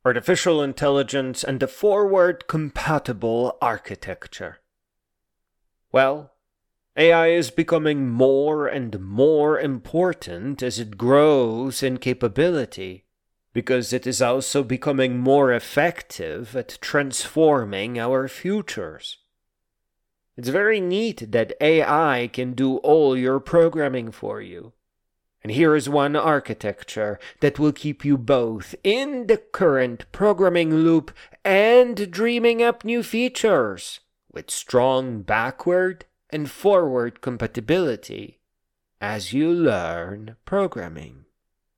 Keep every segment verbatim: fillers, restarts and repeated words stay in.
artificial intelligence, and a forward-compatible architecture. Well, A I is becoming more and more important as it grows in capability, because it is also becoming more effective at transforming our futures. It's very neat that A I can do all your programming for you. And here is one architecture that will keep you both in the current programming loop and dreaming up new features, with strong backward and forward compatibility as you learn programming.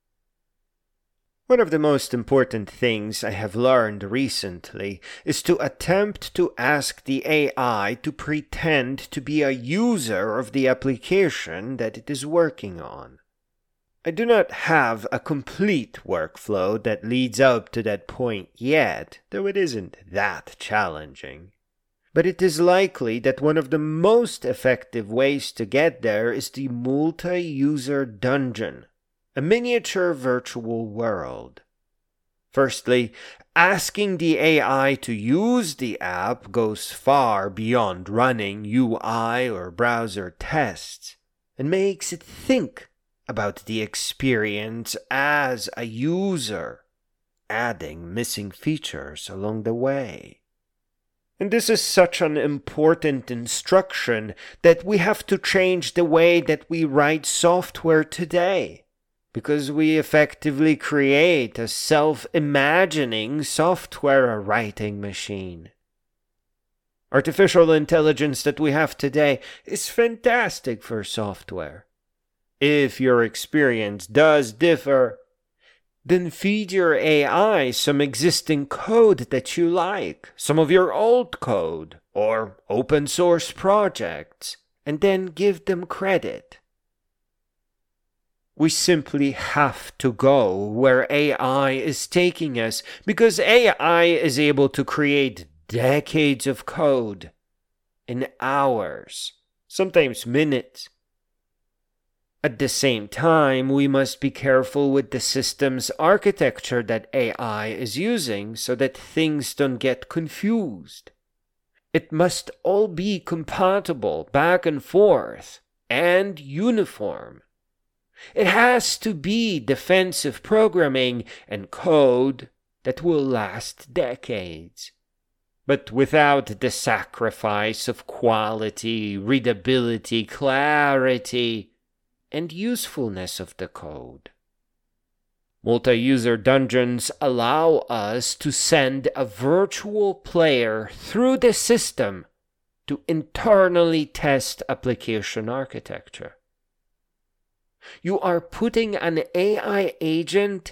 One of the most important things I have learned recently is to attempt to ask the A I to pretend to be a user of the application that it is working on. I do not have a complete workflow that leads up to that point yet, though it isn't that challenging. But it is likely that one of the most effective ways to get there is the multi-user dungeon, a miniature virtual world. Firstly, asking the A I to use the app goes far beyond running U I or browser tests, and makes it think about the experience as a user, adding missing features along the way. And this is such an important instruction that we have to change the way that we write software today, because we effectively create a self-imagining software writing machine. Artificial intelligence that we have today is fantastic for software. If your experience does differ, then feed your A I some existing code that you like, some of your old code, or open source projects, and then give them credit. We simply have to go where A I is taking us, because A I is able to create decades of code in hours, sometimes minutes. At the same time, we must be careful with the system's architecture that A I is using so that things don't get confused. It must all be compatible back and forth and uniform. It has to be defensive programming and code that will last decades, but without the sacrifice of quality, readability, clarity, and usefulness of the code. Multi-user dungeons allow us to send a virtual player through the system to internally test application architecture. You are putting an A I agent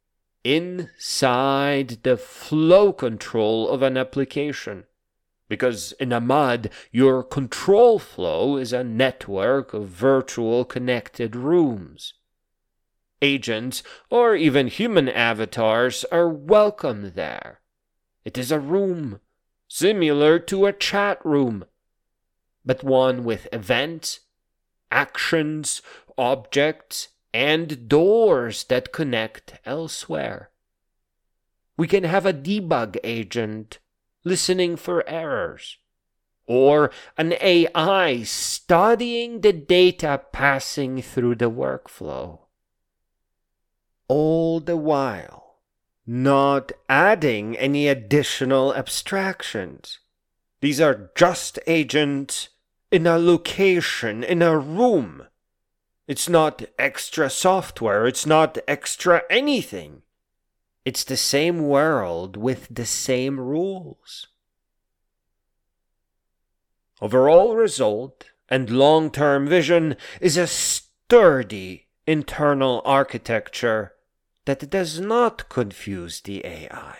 inside the flow control of an application, because in a M U D, your control flow is a network of virtual connected rooms. Agents, or even human avatars, are welcome there. It is a room, similar to a chat room, but one with events, actions, objects, and doors that connect elsewhere. We can have a debug agent listening for errors, or an A I studying the data passing through the workflow. All the while, not adding any additional abstractions. These are just agents in a location, in a room. It's not extra software, it's not extra anything. It's the same world with the same rules. Overall result and long-term vision is a sturdy internal architecture that does not confuse the A I.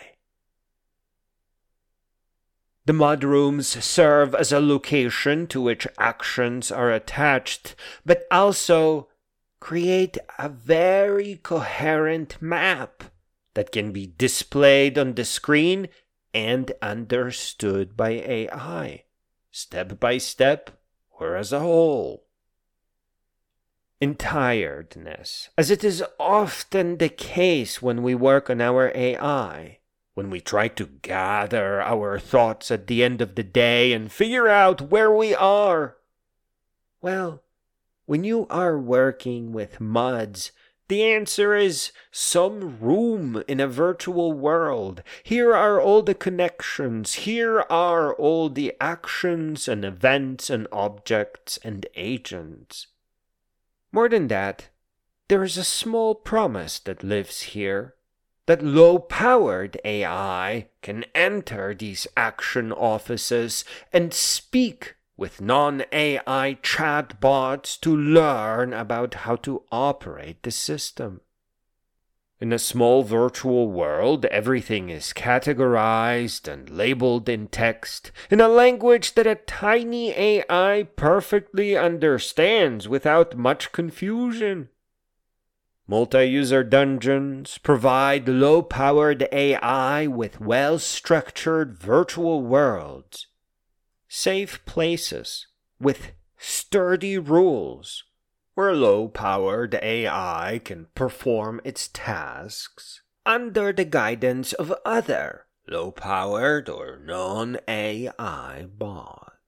The mud rooms serve as a location to which actions are attached, but also create a very coherent map that can be displayed on the screen and understood by A I, step by step or as a whole. In tiredness, as it is often the case when we work on our A I, when we try to gather our thoughts at the end of the day and figure out where we are? Well, when you are working with MUDs, the answer is some room in a virtual world. Here are all the connections. Here are all the actions and events and objects and agents. More than that, there is a small promise that lives here, that low-powered A I can enter these action offices and speak with non-A I chatbots to learn about how to operate the system. In a small virtual world, everything is categorized and labeled in text, in a language that a tiny A I perfectly understands without much confusion. Multi-user dungeons provide low-powered A I with well-structured virtual worlds, safe places with sturdy rules, where low-powered A I can perform its tasks under the guidance of other low-powered or non-A I bots.